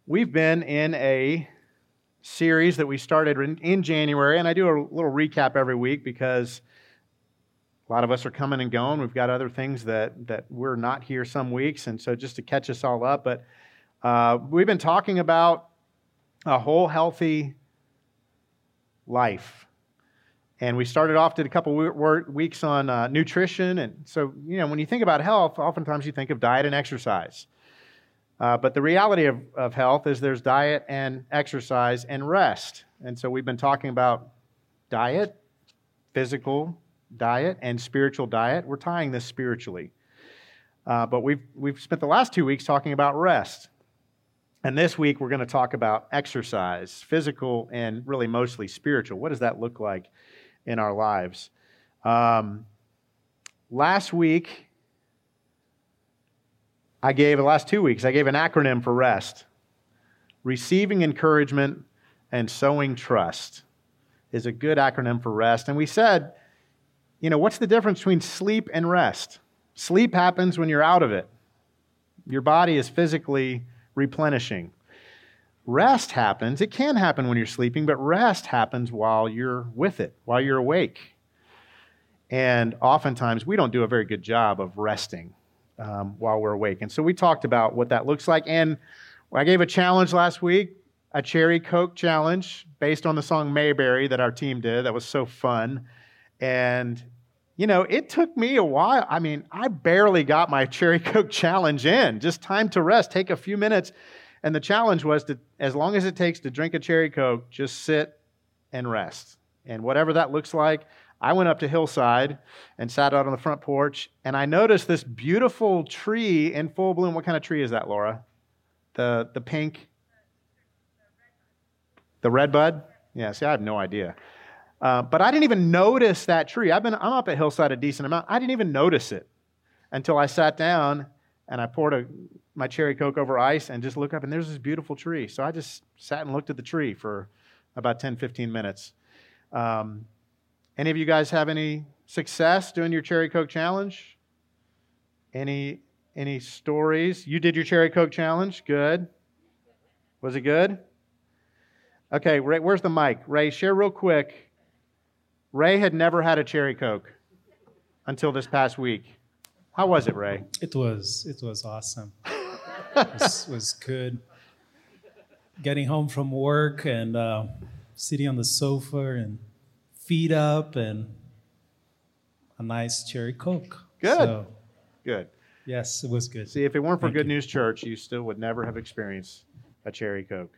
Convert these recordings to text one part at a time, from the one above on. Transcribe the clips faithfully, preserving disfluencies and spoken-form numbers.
We've been in a series that we started in, in January, and I do a little recap every week because a lot of us are coming and going. We've got other things that, that we're not here some weeks, and so just to catch us all up. But uh, we've been talking about a whole healthy life. And we started off, did a couple weeks on uh, nutrition. And so, you know, when you think about health, oftentimes you think of diet and exercise. Uh, but the reality of, of health is there's diet and exercise and rest. And so we've been talking about diet, physical diet, and spiritual diet. We're tying this spiritually. Uh, but we've we've spent the last two weeks talking about rest. And this week we're going to talk about exercise, physical and really mostly spiritual. What does that look like in our lives? Um, last week, I gave, the last two weeks, I gave an acronym for rest. Receiving encouragement and sowing trust is a good acronym for rest. And we said, you know, what's the difference between sleep and rest? Sleep happens when you're out of it. Your body is physically replenishing. Rest happens, it can happen when you're sleeping, but rest happens while you're with it, while you're awake. And oftentimes we don't do a very good job of resting um, while we're awake. And so we talked about what that looks like. And I gave a challenge last week, a Cherry Coke challenge based on the song Mayberry that our team did. That was so fun. And you know, it took me a while. I mean, I barely got my Cherry Coke challenge in. Just time to rest, take a few minutes. And the challenge was to, as long as it takes to drink a Cherry Coke, just sit and rest. And whatever that looks like, I went up to Hillside and sat out on the front porch, and I noticed this beautiful tree in full bloom. What kind of tree is that, Laura? The the pink? The redbud? Yeah, see, I have no idea. Uh, but I didn't even notice that tree. I've been, I'm up at Hillside a decent amount. I didn't even notice it until I sat down and I poured a, my Cherry Coke over ice and just looked up, and there's this beautiful tree. So I just sat and looked at the tree for about ten, fifteen minutes. Um, any of you guys have any success doing your Cherry Coke challenge? Any, any stories? You did your Cherry Coke challenge? Good. Was it good? Okay, Ray, where's the mic? Ray, share real quick. Ray had never had a Cherry Coke until this past week. How was it, Ray? It was it was awesome. It was, was good. Getting home from work and uh, sitting on the sofa and feet up and a nice Cherry Coke. Good. So, good. Yes, it was good. See, if it weren't for Thank Good you. News Church, you still would never have experienced a Cherry Coke.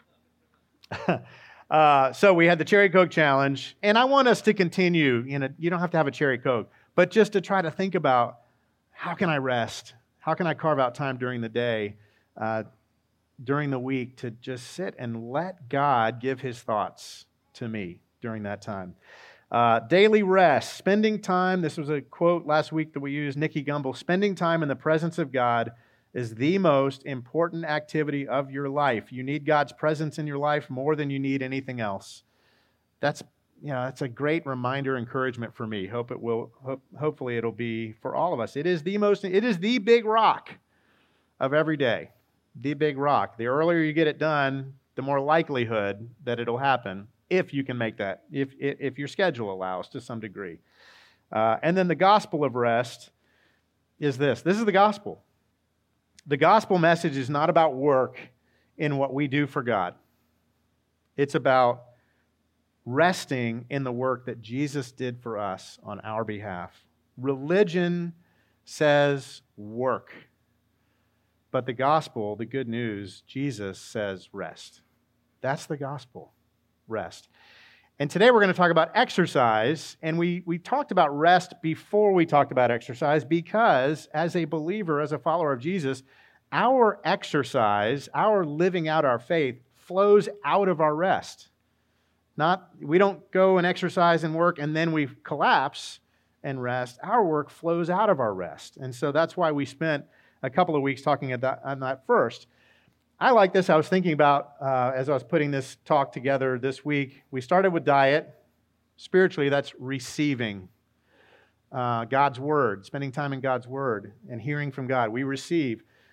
Uh, so we had the Cherry Coke challenge, and I want us to continue. You know, you don't have to have a Cherry Coke, but just to try to think about how can I rest? How can I carve out time during the day, uh, during the week to just sit and let God give His thoughts to me during that time? Uh, daily rest, spending time. This was a quote last week that we used, Nicky Gumbel. Spending time in the presence of God is the most important activity of your life. You need God's presence in your life more than you need anything else. That's, you know, that's a great reminder, encouragement for me. Hope it will. Hope, hopefully, it'll be for all of us. It is the most. It is the big rock of every day. The big rock. The earlier you get it done, the more likelihood that it'll happen. If you can make that, if if, if your schedule allows to some degree. Uh, and then the gospel of rest is this. This is the gospel. The gospel message is not about work in what we do for God. It's about resting in the work that Jesus did for us on our behalf. Religion says work. But the gospel, the good news, Jesus says rest. That's the gospel, rest. And today we're going to talk about exercise, and we, we talked about rest before we talked about exercise because as a believer, as a follower of Jesus, our exercise, our living out our faith flows out of our rest. Not, we don't go and exercise and work and then we collapse and rest. Our work flows out of our rest. And so that's why we spent a couple of weeks talking at that, on that first. I like this. I was thinking about, uh, as I was putting this talk together this week, we started with diet. Spiritually, that's receiving uh, God's Word, spending time in God's Word and hearing from God. We receive.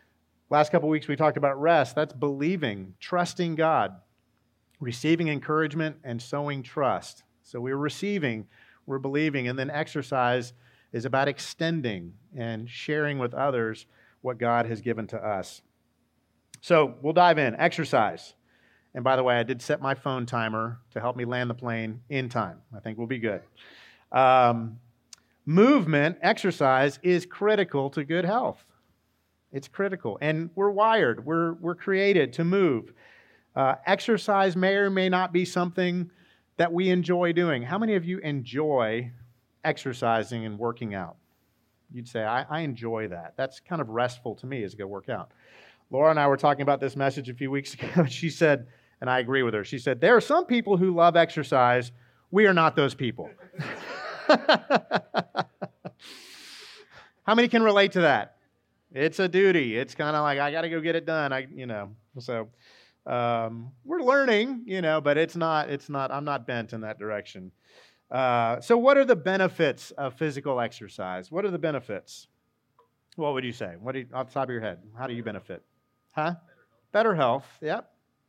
Last couple weeks we talked about rest. That's believing, trusting God, receiving encouragement, and sowing trust. So we're receiving, we're believing, and then exercise is about extending and sharing with others what God has given to us. So we'll dive in. Exercise. And by the way, I did set my phone timer to help me land the plane in time. I think we'll be good. Um, movement, exercise, is critical to good health. It's critical. And we're wired. We're, we're created to move. Uh, exercise may or may not be something that we enjoy doing. How many of you enjoy exercising and working out? You'd say, I, I enjoy that. That's kind of restful to me as I go work out. Laura and I were talking about this message a few weeks ago. She said, and I agree with her, she said, there are some people who love exercise. We are not those people. How many can relate to that? It's a duty. It's kind of like, I got to go get it done. I, you know, so um, we're learning, you know, but it's not, it's not, I'm not bent in that direction. Uh, so what are the benefits of physical exercise? What are the benefits? What would you say? What do you, off the top of your head? How do you benefit? Huh? Better health. Yep.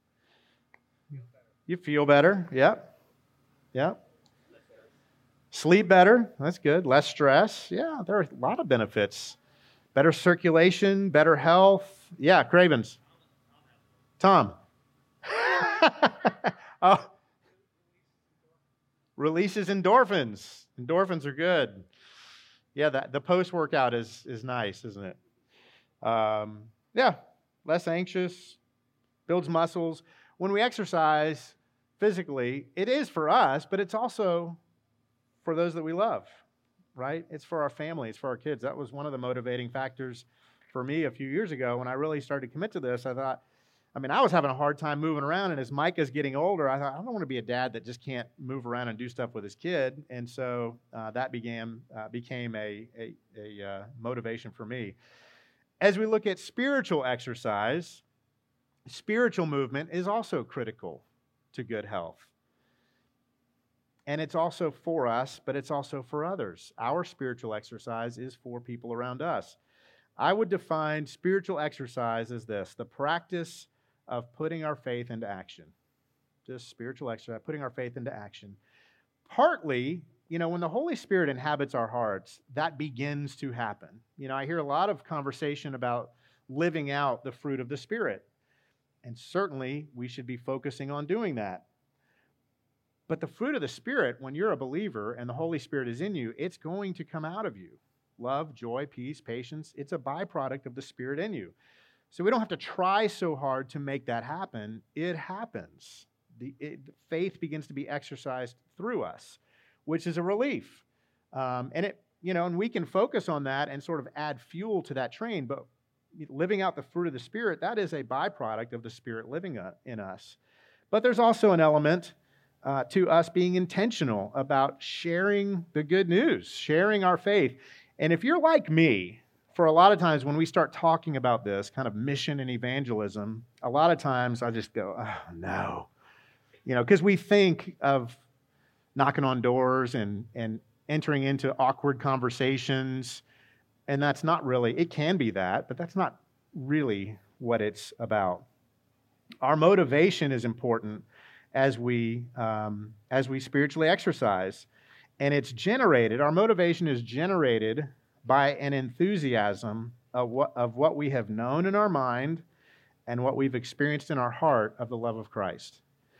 You feel better. Yep. Yep. Sleep better. That's good. Less stress. Yeah, there are a lot of benefits. Better circulation, better health. Yeah, Cravens. Tom. Oh. Releases endorphins. Endorphins are good. Yeah, that, the post-workout is, is nice, isn't it? Um, yeah, less anxious, builds muscles. When we exercise physically, it is for us, but it's also for those that we love, right? It's for our family. It's for our kids. That was one of the motivating factors for me a few years ago when I really started to commit to this. I thought, I mean, I was having a hard time moving around, and as Micah's getting older, I thought, I don't want to be a dad that just can't move around and do stuff with his kid, and so uh, that began uh, became a, a, a uh, motivation for me. As we look at spiritual exercise, spiritual movement is also critical to good health. And it's also for us, but it's also for others. Our spiritual exercise is for people around us. I would define spiritual exercise as this: the practice of putting our faith into action. Just spiritual exercise, putting our faith into action. Partly, you know, when the Holy Spirit inhabits our hearts, that begins to happen. You know, I hear a lot of conversation about living out the fruit of the Spirit. And certainly, we should be focusing on doing that. But the fruit of the Spirit, when you're a believer and the Holy Spirit is in you, it's going to come out of you. Love, joy, peace, patience. It's a byproduct of the Spirit in you. So we don't have to try so hard to make that happen. It happens. The it, faith begins to be exercised through us, which is a relief. Um, and it, you know, and we can focus on that and sort of add fuel to that train. But living out the fruit of the Spirit, that is a byproduct of the Spirit living in us. But there's also an element uh, to us being intentional about sharing the good news, sharing our faith. And if you're like me, for a lot of times when we start talking about this kind of mission and evangelism, a lot of times I just go, oh, no. You know, because we think of knocking on doors and, and entering into awkward conversations, and that's not really, it can be that, but that's not really what it's about. Our motivation is important as we um, as we spiritually exercise, and it's generated, our motivation is generated by an enthusiasm of what, of what we have known in our mind and what we've experienced in our heart of the love of Christ.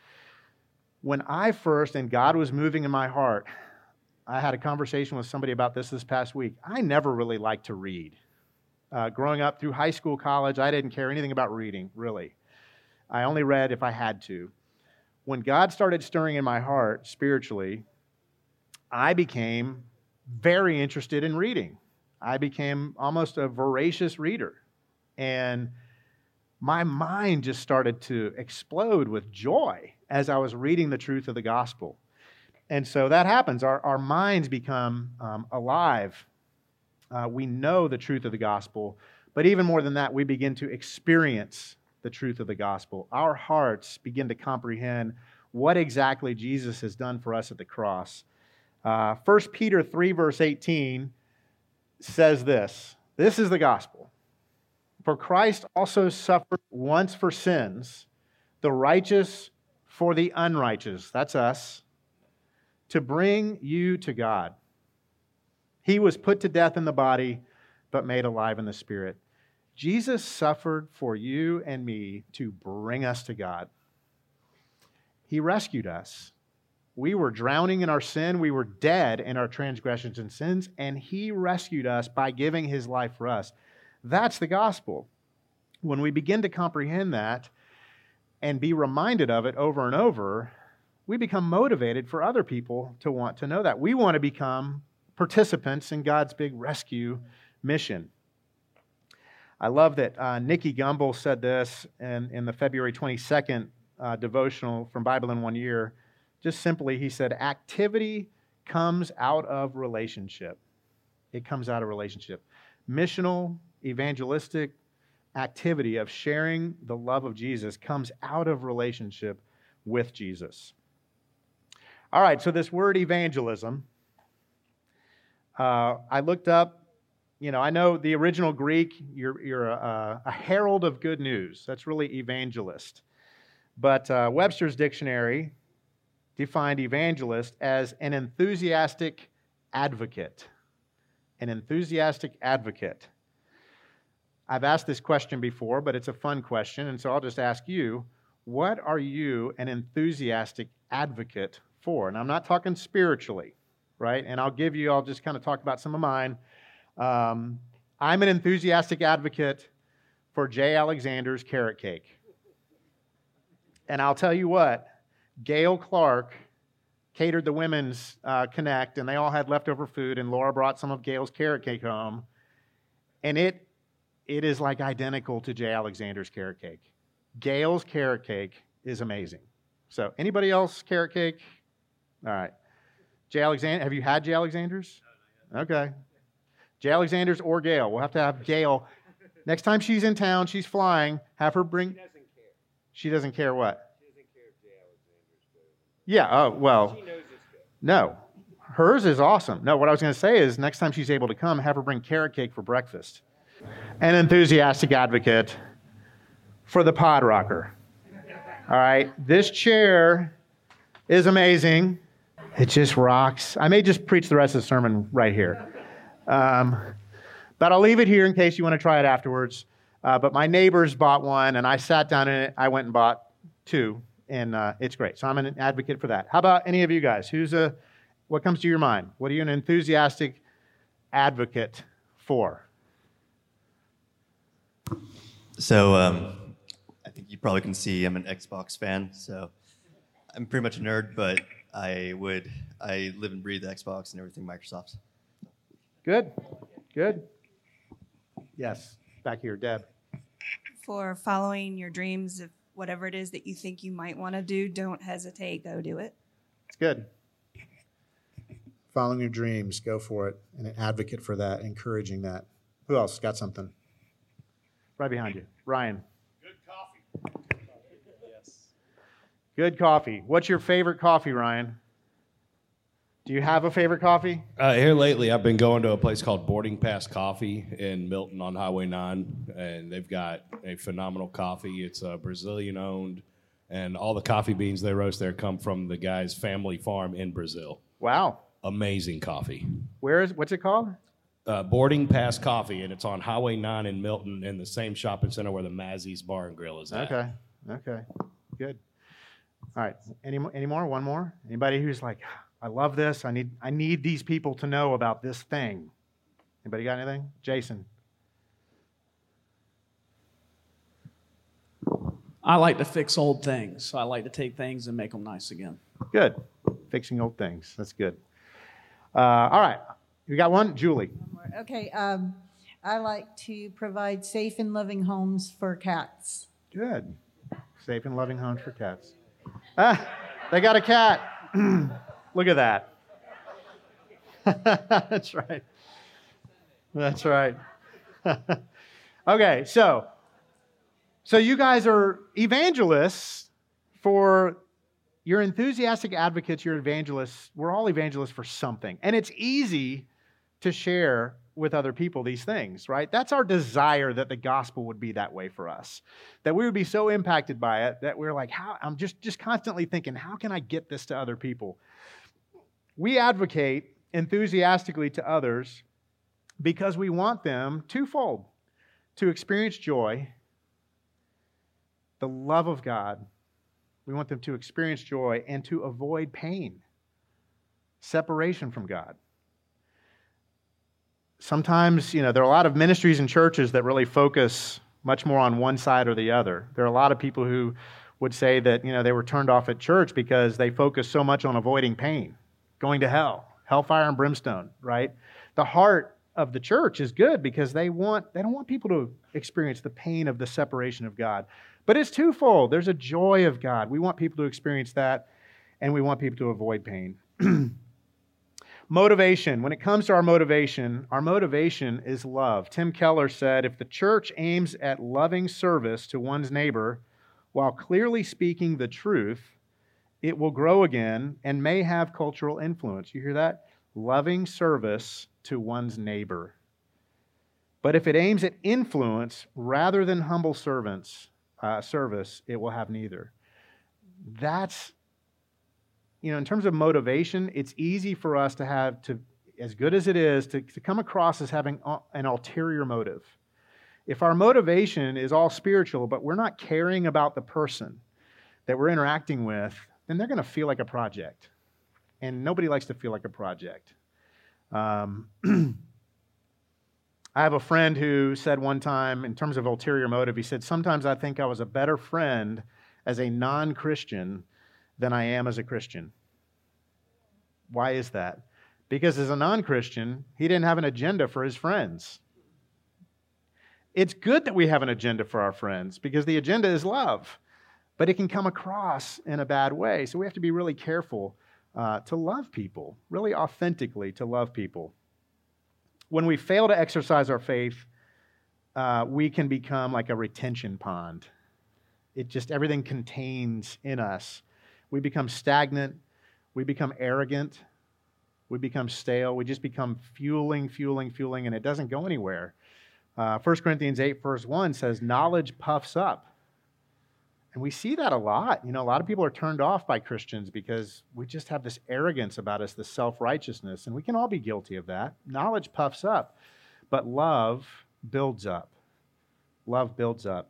When I first, and God was moving in my heart, I had a conversation with somebody about this this past week. I never really liked to read. Uh, growing up through high school, college, I didn't care anything about reading, really. I only read if I had to. When God started stirring in my heart spiritually, I became very interested in reading. I became almost a voracious reader. And my mind just started to explode with joy as I was reading the truth of the gospel. And so that happens. Our, our minds become um, alive. Uh, we know the truth of the gospel. But even more than that, we begin to experience the truth of the gospel. Our hearts begin to comprehend what exactly Jesus has done for us at the cross. Uh, First Peter three, verse eighteen says this. This is the gospel. For Christ also suffered once for sins, the righteous for the unrighteous, that's us, to bring you to God. He was put to death in the body, but made alive in the spirit. Jesus suffered for you and me to bring us to God. He rescued us. We were drowning in our sin. We were dead in our transgressions and sins, and He rescued us by giving His life for us. That's the gospel. When we begin to comprehend that and be reminded of it over and over, we become motivated for other people to want to know that. We want to become participants in God's big rescue mission. I love that uh, Nicky Gumbel said this in, in the February twenty-second uh, devotional from Bible in One Year. Just simply, he said, activity comes out of relationship. It comes out of relationship. Missional, evangelistic activity of sharing the love of Jesus comes out of relationship with Jesus. All right, so this word evangelism, uh, I looked up, you know, I know the original Greek, you're, you're a, a herald of good news. That's really evangelist. But uh, Webster's dictionary defined evangelist as an enthusiastic advocate. An enthusiastic advocate. I've asked this question before, but it's a fun question, and so I'll just ask you, what are you an enthusiastic advocate for? And I'm not talking spiritually, right? And I'll give you, I'll just kind of talk about some of mine. Um, I'm an enthusiastic advocate for Jay Alexander's carrot cake. And I'll tell you what, Gail Clark catered the Women's uh, Connect, and they all had leftover food, and Laura brought some of Gail's carrot cake home, and it it is like identical to Jay Alexander's carrot cake. Gail's carrot cake is amazing. So, anybody else carrot cake? All right. Jay Alexander, have you had Jay Alexander's? Okay. Jay Alexander's or Gail. We'll have to have Gail. Next time she's in town, she's flying, have her bring... She doesn't care. She doesn't care what? She doesn't care if Jay Alexander's good. Yeah, oh, well... She knows it's good. No. Hers is awesome. No, what I was going to say is next time she's able to come, have her bring carrot cake for breakfast. An enthusiastic advocate for the Pod Rocker. All right, this chair is amazing. It just rocks. I may just preach the rest of the sermon right here. Um, but I'll leave it here in case you want to try it afterwards. Uh, but my neighbors bought one, and I sat down in it. I went and bought two, and uh, it's great. So I'm an advocate for that. How about any of you guys? Who's a, what comes to your mind? What are you an enthusiastic advocate for? So um, I think you probably can see I'm an Xbox fan, so I'm pretty much a nerd, but I would, I live and breathe Xbox and everything Microsoft. Good, good. Yes, back here, Deb. For following your dreams of whatever it is that you think you might want to do, don't hesitate, go do it. It's good. Following your dreams, go for it, and an advocate for that, encouraging that. Who else got something? Right behind you. Ryan. Good coffee. Yes. Good coffee. What's your favorite coffee, Ryan? Do you have a favorite coffee? Uh, here lately, I've been going to a place called Boarding Pass Coffee in Milton on Highway nine, and they've got a phenomenal coffee. It's uh, Brazilian-owned, and all the coffee beans they roast there come from the guy's family farm in Brazil. Wow. Amazing coffee. Where is, what's it called? Uh, Boarding Pass Coffee, and it's on Highway nine in Milton in the same shopping center where the Mazzy's Bar and Grill is at. Okay, okay, good. All right, any, any more? One more? Anybody who's like, I love this. I need, I need these people to know about this thing. Anybody got anything? Jason. I like to fix old things. So I like to take things and make them nice again. Good. Fixing old things. That's good. Uh, all right. You got one? Julie. Okay. Um, I like to provide safe and loving homes for cats. Good. Safe and loving homes for cats. Ah, they got a cat. Look at that. That's right. That's right. Okay, so so you guys are evangelists for, you're enthusiastic advocates, you're evangelists. We're all evangelists for something. And it's easy to share with other people these things, right? That's our desire, that the gospel would be that way for us, that we would be so impacted by it that we're like, how, I'm just, just constantly thinking, how can I get this to other people? We advocate enthusiastically to others because we want them twofold: to experience joy, the love of God. We want them to experience joy and to avoid pain, separation from God. Sometimes, you know, there are a lot of ministries and churches that really focus much more on one side or the other. There are a lot of people who would say that, you know, they were turned off at church because they focus so much on avoiding pain, going to hell, hellfire and brimstone, right? The heart of the church is good because they want they don't want people to experience the pain of the separation of God. But it's twofold. There's a joy of God. We want people to experience that, and we want people to avoid pain. Motivation. When it comes to our motivation, our motivation is love. Tim Keller said, if the church aims at loving service to one's neighbor while clearly speaking the truth, it will grow again and may have cultural influence. You hear that? Loving service to one's neighbor. But if it aims at influence rather than humble servants, uh, service, it will have neither. That's You know, in terms of motivation, it's easy for us to have, to, as good as it is, to, to come across as having an ulterior motive. If our motivation is all spiritual, but we're not caring about the person that we're interacting with, then they're going to feel like a project. And nobody likes to feel like a project. Um, I have a friend who said one time, in terms of ulterior motive, he said, sometimes I think I was a better friend as a non-Christian than I am as a Christian. Why is that? Because as a non-Christian, he didn't have an agenda for his friends. It's good that we have an agenda for our friends because the agenda is love, but it can come across in a bad way. So we have to be really careful uh, to love people, really authentically to love people. When we fail to exercise our faith, uh, we can become like a retention pond. It just, everything contains in us. We become stagnant. We become arrogant. We become stale. We just become fueling, fueling, fueling, and it doesn't go anywhere. Uh, First Corinthians eight, verse one says, knowledge puffs up. And we see that a lot. You know, a lot of people are turned off by Christians because we just have this arrogance about us, this self-righteousness, and we can all be guilty of that. Knowledge puffs up, but love builds up. Love builds up.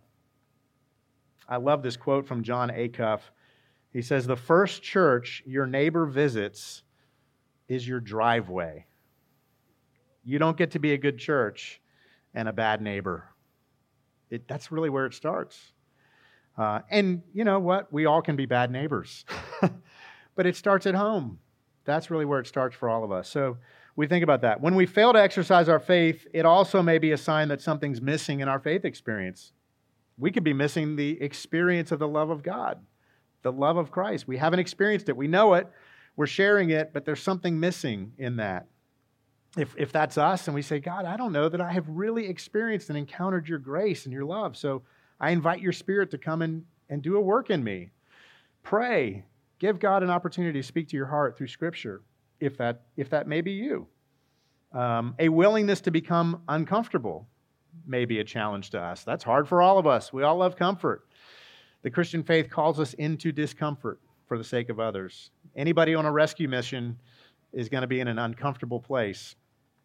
I love this quote from John Acuff. He says, the first church your neighbor visits is your driveway. You don't get to be a good church and a bad neighbor. It, that's really where it starts. Uh, and you know what? We all can be bad neighbors. But it starts at home. That's really where it starts for all of us. So we think about that. When we fail to exercise our faith, it also may be a sign that something's missing in our faith experience. We could be missing the experience of the love of God, the love of Christ. We haven't experienced it. We know it. We're sharing it, but there's something missing in that. If, if that's us and we say, God, I don't know that I have really experienced and encountered your grace and your love, so I invite your Spirit to come in and do a work in me. Pray. Give God an opportunity to speak to your heart through Scripture, if that, if that may be you. Um, a willingness to become uncomfortable may be a challenge to us. That's hard for all of us. We all love comfort. The Christian faith calls us into discomfort for the sake of others. Anybody on a rescue mission is going to be in an uncomfortable place.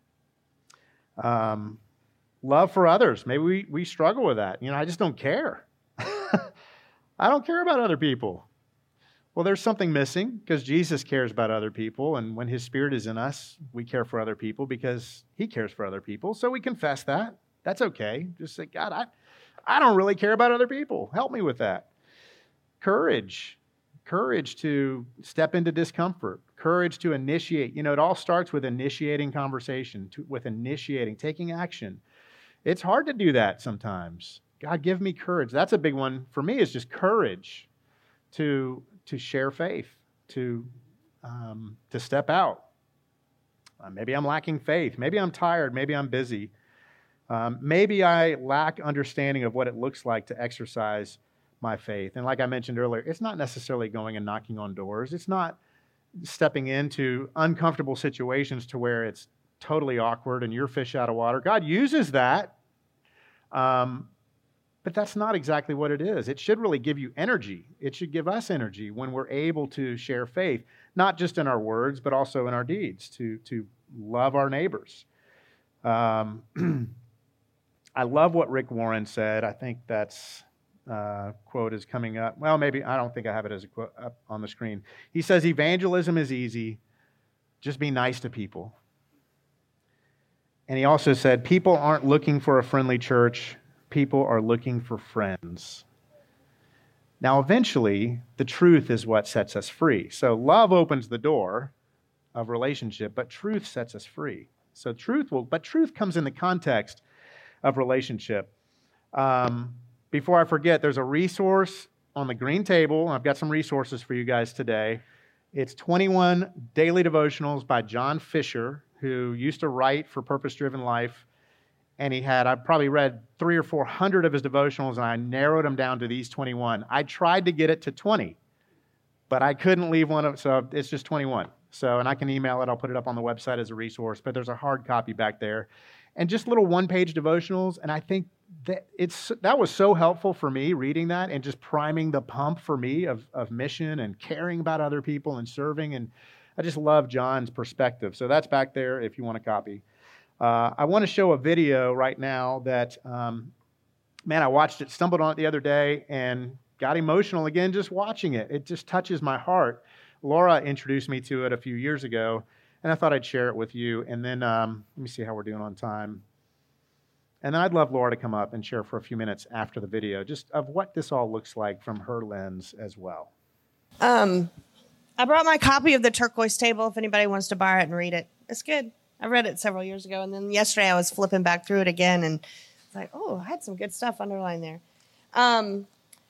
Um, love for others. Maybe we, we struggle with that. You know, I just don't care. I don't care about other people. Well, there's something missing because Jesus cares about other people. And when His Spirit is in us, we care for other people because He cares for other people. So we confess that. That's okay. Just say, God, I, I don't really care about other people. Help me with that. Courage. Courage to step into discomfort. Courage to initiate. You know, it all starts with initiating conversation, to, with initiating, taking action. It's hard to do that sometimes. God, give me courage. That's a big one for me, is just courage to, to share faith, to, um, to step out. Uh, maybe I'm lacking faith. Maybe I'm tired. Maybe I'm busy. Um, maybe I lack understanding of what it looks like to exercise my faith. And like I mentioned earlier, it's not necessarily going and knocking on doors. It's not stepping into uncomfortable situations to where it's totally awkward and you're fish out of water. God uses that, um, but that's not exactly what it is. It should really give you energy. It should give us energy when we're able to share faith, not just in our words, but also in our deeds, to, to love our neighbors. Um, I love what Rick Warren said. I think that's uh, quote is coming up. Well, maybe, I don't think I have it as a quote up on the screen. He says, evangelism is easy. Just be nice to people. And he also said, people aren't looking for a friendly church. People are looking for friends. Now, eventually, the truth is what sets us free. So love opens the door of relationship, but truth sets us free. So truth will, but truth comes in the context of relationship. Um, before I forget, there's a resource on the green table. I've got some resources for you guys today. It's twenty-one daily devotionals by John Fisher, who used to write for Purpose Driven Life. And he had, I probably read three or four hundred of his devotionals, and I narrowed them down to these twenty-one. I tried to get it to twenty, but I couldn't leave one of, so it's just twenty-one. So, and I can email it. I'll put it up on the website as a resource, but there's a hard copy back there. And just little one-page devotionals, and I think that it's that was so helpful for me reading that and just priming the pump for me of, of mission and caring about other people and serving. And I just love John's perspective. So that's back there if you want a copy. Uh, I want to show a video right now that, um, man, I watched it, stumbled on it the other day, and got emotional again just watching it. It just touches my heart. Laura introduced me to it a few years ago, and I thought I'd share it with you. And then, um, let me see how we're doing on time. And then I'd love Laura to come up and share for a few minutes after the video, just of what this all looks like from her lens as well. Um, I brought my copy of The Turquoise Table if anybody wants to borrow it and read it. It's good. I read it several years ago, and then yesterday I was flipping back through it again, and it's like, oh, I had some good stuff underlined there. Um,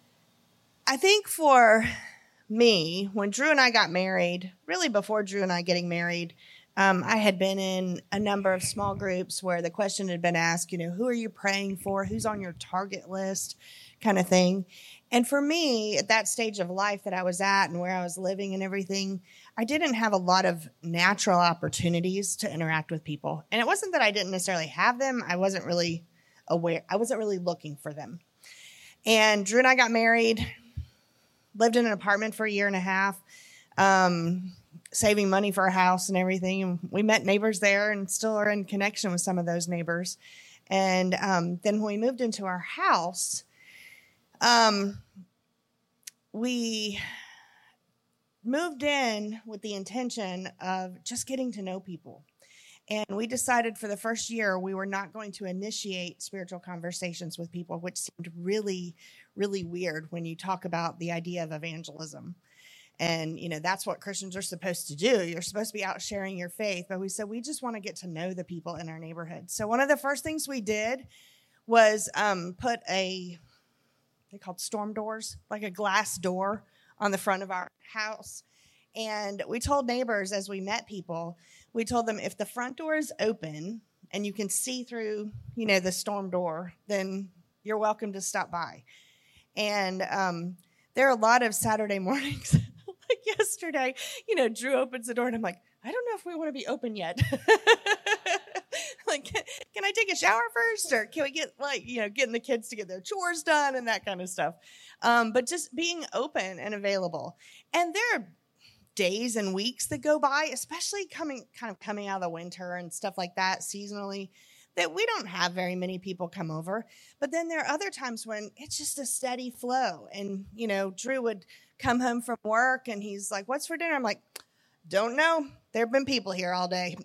I think for me, when Drew and I got married, really before Drew and I getting married, um, I had been in a number of small groups where the question had been asked, you know, who are you praying for? Who's on your target list? Kind of thing. And for me, at that stage of life that I was at and where I was living and everything, I didn't have a lot of natural opportunities to interact with people. And it wasn't that I didn't necessarily have them. I wasn't really aware. I wasn't really looking for them. And Drew and I got married, lived in an apartment for a year and a half, um, saving money for a house and everything. And we met neighbors there and still are in connection with some of those neighbors. And um, then when we moved into our house, um, we moved in with the intention of just getting to know people. And we decided for the first year we were not going to initiate spiritual conversations with people, which seemed really, really weird when you talk about the idea of evangelism. And, you know, that's what Christians are supposed to do. You're supposed to be out sharing your faith. But we said we just want to get to know the people in our neighborhood. So one of the first things we did was um, put a, they called storm doors, like a glass door on the front of our house. And we told neighbors as we met people, we told them if the front door is open and you can see through, you know, the storm door, then you're welcome to stop by. And um, there are a lot of Saturday mornings, like yesterday, you know, Drew opens the door and I'm like, I don't know if we want to be open yet. Like, can, can I take a shower first? Or can we get, like, you know, getting the kids to get their chores done and that kind of stuff. Um, but just being open and available. And there are days and weeks that go by, especially coming kind of coming out of the winter and stuff like that seasonally, that we don't have very many people come over. But then there are other times when it's just a steady flow. And, you know, Drew would come home from work and he's like, what's for dinner? I'm like, don't know. There have been people here all day.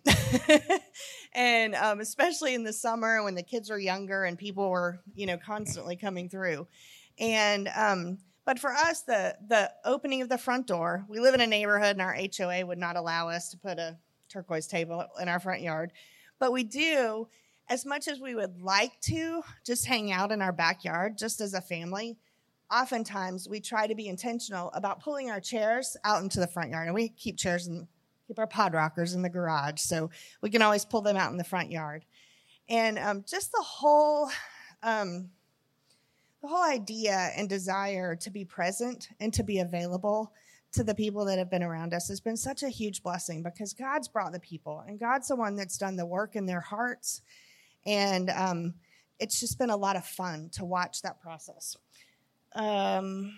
And um, especially in the summer when the kids were younger and people were, you know, constantly coming through. And um, but for us, the the opening of the front door, we live in a neighborhood and our H O A would not allow us to put a turquoise table in our front yard. But we do, as much as we would like to just hang out in our backyard, just as a family, oftentimes we try to be intentional about pulling our chairs out into the front yard. And we keep chairs and keep our pod rockers in the garage, so we can always pull them out in the front yard. And um, just the whole, um, the whole idea and desire to be present and to be available to the people that have been around us has been such a huge blessing because God's brought the people and God's the one that's done the work in their hearts. And um, it's just been a lot of fun to watch that process. Um,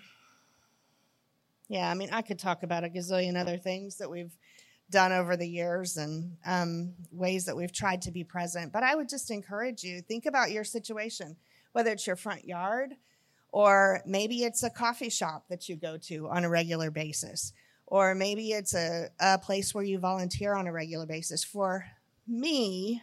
yeah, I mean, I could talk about a gazillion other things that we've done over the years and um, ways that we've tried to be present. But I would just encourage you, think about your situation, whether it's your front yard or maybe it's a coffee shop that you go to on a regular basis, or maybe it's a, a place where you volunteer on a regular basis. For me,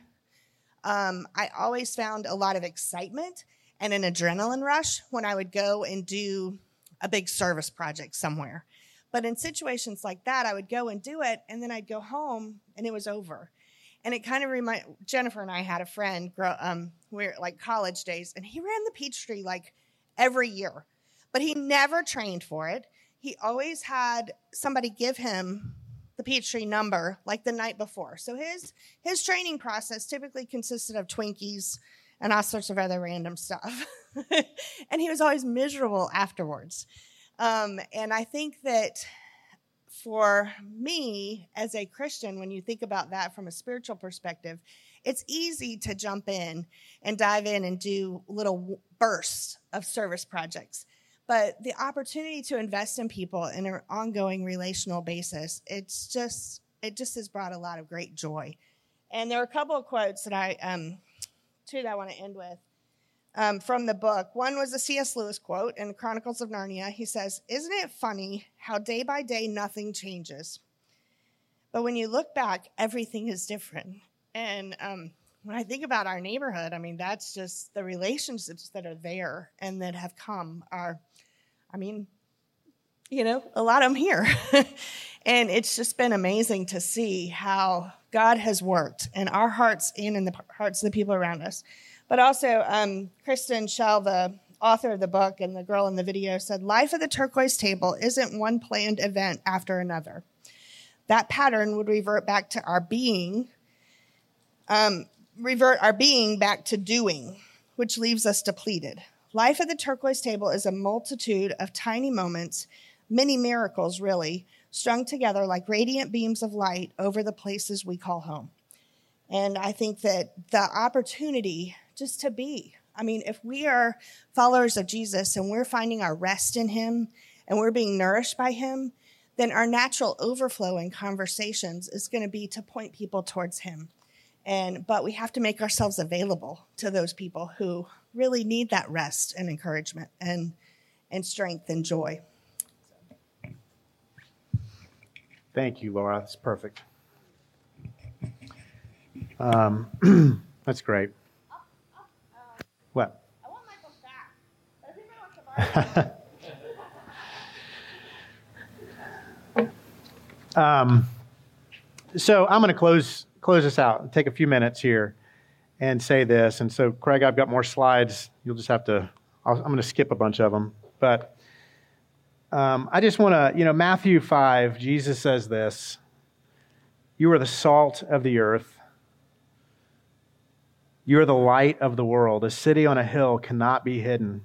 um, I always found a lot of excitement and an adrenaline rush when I would go and do a big service project somewhere. But in situations like that, I would go and do it, and then I'd go home, and it was over. And it kind of remind Jennifer and I had a friend, grow, um, we were like college days, and he ran the Peachtree like every year, but he never trained for it. He always had somebody give him the Peachtree number like the night before. So his his training process typically consisted of Twinkies and all sorts of other random stuff. And he was always miserable afterwards. Um, and I think that for me as a Christian, when you think about that from a spiritual perspective, it's easy to jump in and dive in and do little bursts of service projects. But the opportunity to invest in people in an ongoing relational basis, it's just, it just has brought a lot of great joy. And there are a couple of quotes that I, um, two that I want to end with. Um, from the book. One was a C S Lewis quote in Chronicles of Narnia. He says, "Isn't it funny how day by day nothing changes? But when you look back, everything is different." And um, when I think about our neighborhood, I mean, that's just the relationships that are there and that have come are, I mean, you know, a lot of them here. And it's just been amazing to see how God has worked in our hearts and in the hearts of the people around us. But also, um, Kristen Schell, the author of the book and the girl in the video, said, "Life at the turquoise table isn't one planned event after another. That pattern would revert back to our being, um, revert our being back to doing, which leaves us depleted. Life at the turquoise table is a multitude of tiny moments, many miracles, really, strung together like radiant beams of light over the places we call home." And I think that the opportunity just to be, I mean, if we are followers of Jesus and we're finding our rest in him and we're being nourished by him, then our natural overflow in conversations is going to be to point people towards him. And but we have to make ourselves available to those people who really need that rest and encouragement and, and strength and joy. Thank you, Laura. That's perfect. Um, that's great. What? I want my book back. um, so I'm going to close close this out and take a few minutes here and say this. And so, Craig, I've got more slides. You'll just have to. I'll, I'm going to skip a bunch of them, but um, I just want to. You know, Matthew five. Jesus says this: "You are the salt of the earth. You are the light of the world. A city on a hill cannot be hidden.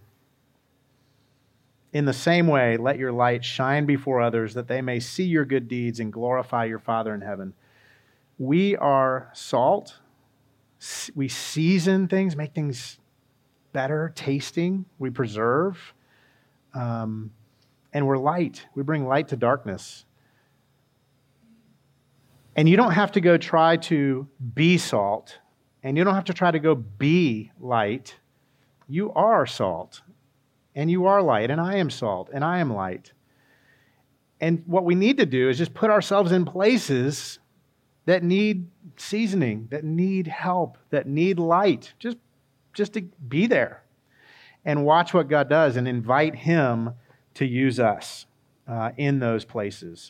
In the same way, let your light shine before others that they may see your good deeds and glorify your Father in heaven." We are salt. We season things, make things better tasting. We preserve. Um, and we're light. We bring light to darkness. And you don't have to go try to be salt. And you don't have to try to go be light. You are salt. And you are light. And I am salt. And I am light. And what we need to do is just put ourselves in places that need seasoning, that need help, that need light. Just, just to be there. And watch what God does and invite him to use us uh, in those places.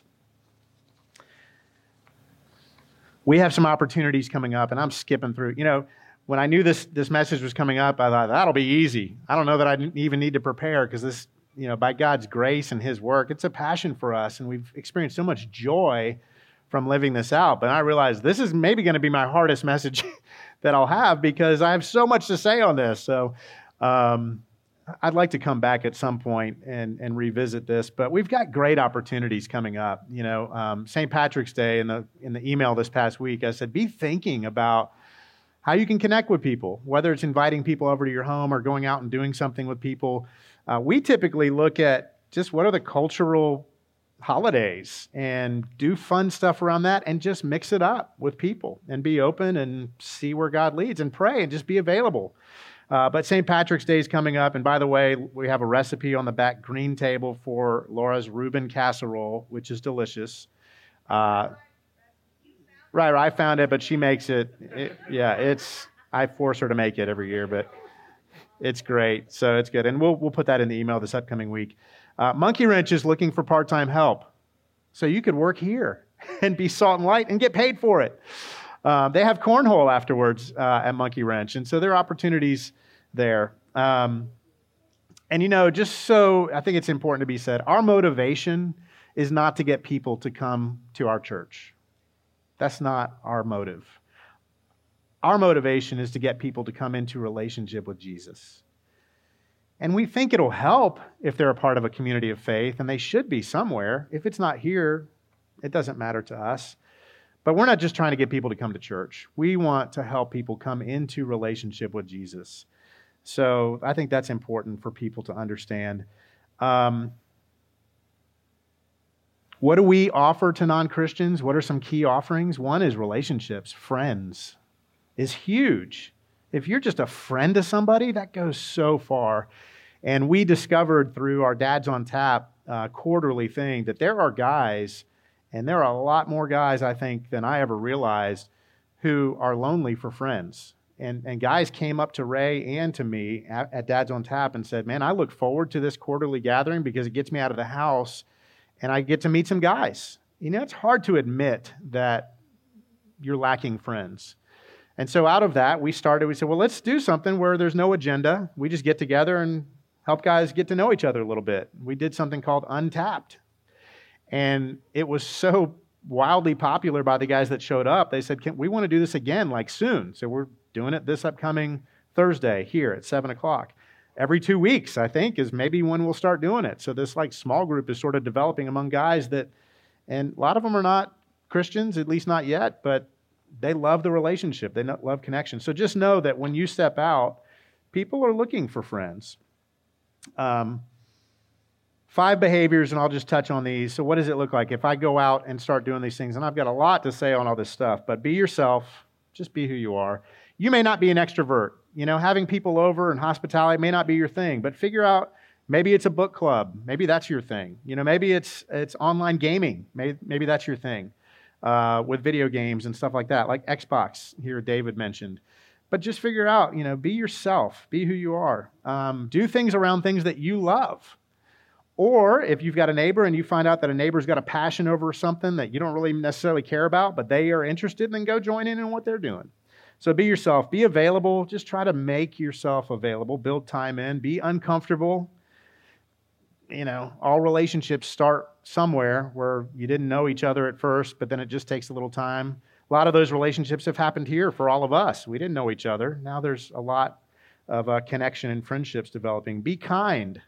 We have some opportunities coming up, and I'm skipping through. You know, when I knew this this message was coming up, I thought, that'll be easy. I don't know that I even need to prepare because this, you know, by God's grace and his work, it's a passion for us, and we've experienced so much joy from living this out. But I realized this is maybe going to be my hardest message that I'll have because I have so much to say on this. So um, I'd like to come back at some point and, and revisit this, but we've got great opportunities coming up. You know, um, Saint Patrick's Day, in the in the email this past week, I said, be thinking about how you can connect with people, whether it's inviting people over to your home or going out and doing something with people. Uh, we typically look at just what are the cultural holidays and do fun stuff around that and just mix it up with people and be open and see where God leads and pray and just be available. Uh, but Saint Patrick's Day is coming up, and by the way, we have a recipe on the back green table for Laura's Reuben casserole, which is delicious. Uh, right, I found it, but she makes it. it. Yeah, it's. I force her to make it every year, but it's great, so it's good. And we'll we'll put that in the email this upcoming week. Uh, Monkey Wrench is looking for part-time help, so you could work here and be salt and light and get paid for it. Uh, they have cornhole afterwards uh, at Monkey Wrench, and so there are opportunities there. Um, and, you know, just so I think it's important to be said, our motivation is not to get people to come to our church. That's not our motive. Our motivation is to get people to come into relationship with Jesus. And we think it'll help if they're a part of a community of faith, and they should be somewhere. If it's not here, it doesn't matter to us. But we're not just trying to get people to come to church. We want to help people come into relationship with Jesus. So I think that's important for people to understand. Um, what do we offer to non-Christians? What are some key offerings? One is relationships. Friends is huge. If you're just a friend to somebody, that goes so far. And we discovered through our Dads on Tap uh, quarterly thing that there are guys, and there are a lot more guys, I think, than I ever realized, who are lonely for friends. And, and guys came up to Ray and to me at, at Dads on Tap and said, man, I look forward to this quarterly gathering because it gets me out of the house and I get to meet some guys. You know, it's hard to admit that you're lacking friends. And so out of that, we started, we said, well, let's do something where there's no agenda. We just get together and help guys get to know each other a little bit. We did something called Untapped. And it was so wildly popular by the guys that showed up. They said, Can, we want to do this again, like soon. So we're doing it this upcoming Thursday here at seven o'clock. Every two weeks, I think, is maybe when we'll start doing it. So this like small group is sort of developing among guys that, and a lot of them are not Christians, at least not yet, but they love the relationship. They love connection. So just know that when you step out, people are looking for friends. Um, five behaviors, and I'll just touch on these. So what does it look like if I go out and start doing these things? And I've got a lot to say on all this stuff, but be yourself. Just be who you are. You may not be an extrovert. You know, having people over and hospitality may not be your thing, but figure out, maybe it's a book club. Maybe that's your thing. You know, maybe it's it's online gaming. Maybe, maybe that's your thing uh, with video games and stuff like that, like Xbox here David mentioned. But just figure out, you know, be yourself. Be who you are. Um, do things around things that you love. Or if you've got a neighbor and you find out that a neighbor's got a passion over something that you don't really necessarily care about, but they are interested, then go join in in what they're doing. So be yourself. Be available. Just try to make yourself available. Build time in. Be uncomfortable. You know, all relationships start somewhere where you didn't know each other at first, but then it just takes a little time. A lot of those relationships have happened here for all of us. We didn't know each other. Now there's a lot of uh, connection and friendships developing. Be kind.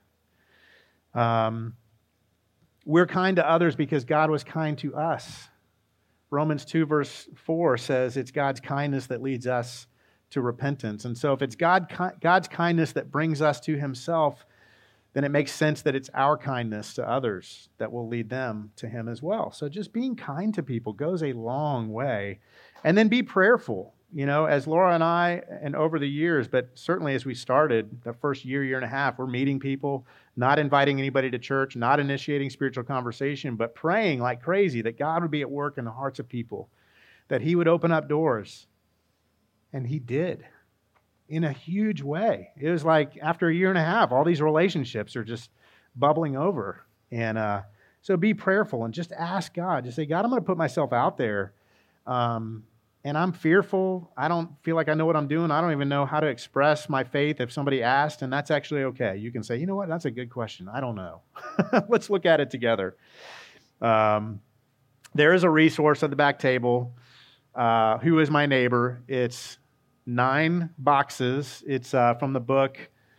Um, we're kind to others because God was kind to us. Romans two verse four says it's God's kindness that leads us to repentance. And so if it's God, God's kindness that brings us to himself, then it makes sense that it's our kindness to others that will lead them to him as well. So just being kind to people goes a long way. And then be prayerful. You know, as Laura and I, and over the years, but certainly as we started, the first year, year and a half, we're meeting people, not inviting anybody to church, not initiating spiritual conversation, but praying like crazy that God would be at work in the hearts of people, that he would open up doors. And he did in a huge way. It was like after a year and a half, all these relationships are just bubbling over. And uh, so be prayerful and just ask God. Just say, God, I'm going to put myself out there. Um, And I'm fearful. I don't feel like I know what I'm doing. I don't even know how to express my faith if somebody asked, and that's actually okay. You can say, you know what, that's a good question. I don't know. Let's look at it together. Um, there is a resource at the back table. Uh, Who is My Neighbor? It's nine boxes. It's uh, from the book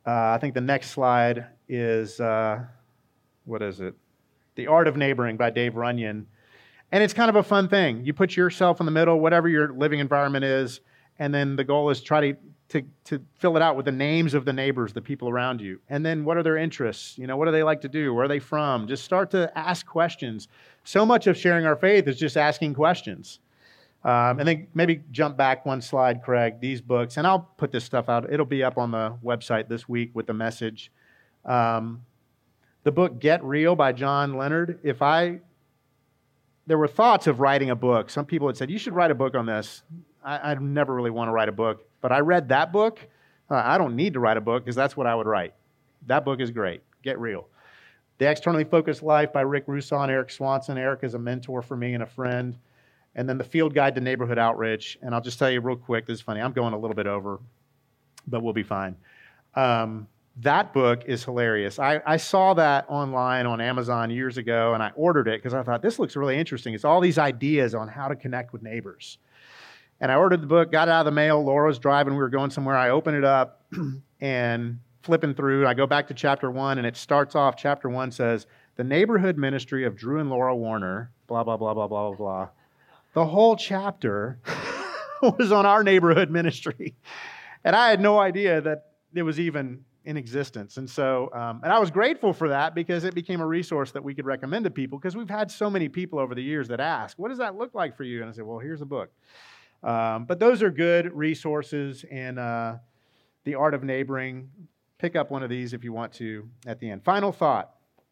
Uh, I think the next slide is, uh, what is it? The Art of Neighboring by Dave Runyon. And it's kind of a fun thing. You put yourself in the middle, whatever your living environment is, and then the goal is try to, to, to fill it out with the names of the neighbors, the people around you. And then what are their interests? You know, what do they like to do? Where are they from? Just start to ask questions. So much of sharing our faith is just asking questions. Um, and then maybe jump back one slide, Craig, these books. And I'll put this stuff out. It'll be up on the website this week with the message. Um, the book Get Real by John Leonard. If I... There were thoughts of writing a book. Some people had said, you should write a book on this. I, I never really want to write a book. But I read that book. Uh, I don't need to write a book because that's what I would write. That book is great. Get Real. The Externally Focused Life by Rick Rousseau and Eric Swanson. Eric is a mentor for me and a friend. And then The Field Guide to Neighborhood Outreach. And I'll just tell you real quick, this is funny. I'm going a little bit over, but we'll be fine. Um, That book is hilarious. I, I saw that online on Amazon years ago, and I ordered it because I thought, this looks really interesting. It's all these ideas on how to connect with neighbors. And I ordered the book, got it out of the mail. Laura was driving. We were going somewhere. I open it up and flipping through. I go back to chapter one, and it starts off. Chapter one says, the neighborhood ministry of Drew and Laura Warner, blah, blah, blah, blah, blah, blah, blah. The whole chapter was on our neighborhood ministry. And I had no idea that it was even in existence. And so, um, and I was grateful for that because it became a resource that we could recommend to people because we've had so many people over the years that ask, what does that look like for you? And I said, well, here's a book. Um, but those are good resources, and uh, The Art of Neighboring. Pick up one of these if you want to at the end. Final thought.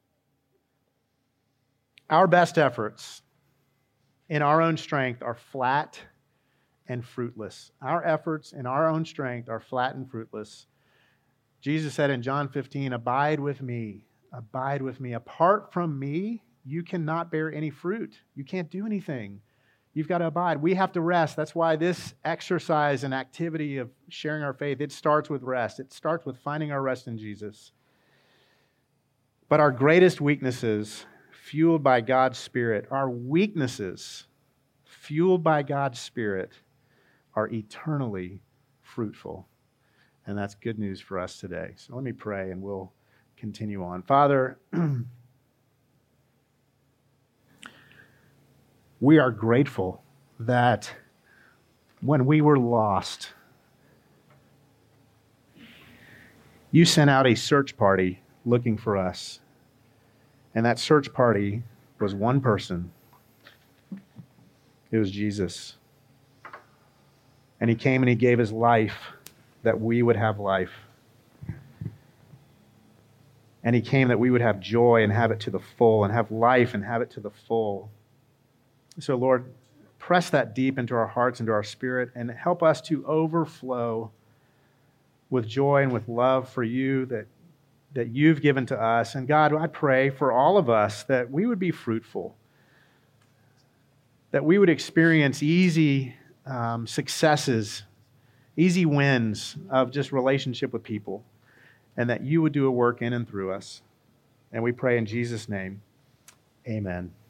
Our best efforts in our own strength are flat and fruitless. Our efforts in our own strength are flat and fruitless. Jesus said in John fifteen, abide with me, abide with me. Apart from me, you cannot bear any fruit. You can't do anything. You've got to abide. We have to rest. That's why this exercise and activity of sharing our faith, it starts with rest. It starts with finding our rest in Jesus. But our greatest weaknesses, fueled by God's Spirit, our weaknesses, fueled by God's Spirit, are eternally fruitful. And that's good news for us today. So let me pray and we'll continue on. Father, we are grateful that when we were lost, you sent out a search party looking for us. And that search party was one person. It was Jesus. And he came and he gave his life that we would have life. And he came that we would have joy and have it to the full, and have life and have it to the full. So, Lord, press that deep into our hearts, into our spirit, and help us to overflow with joy and with love for you that, that you've given to us. And God, I pray for all of us that we would be fruitful, that we would experience easy um, successes, easy wins of just relationship with people, and that you would do a work in and through us. And we pray in Jesus' name, amen.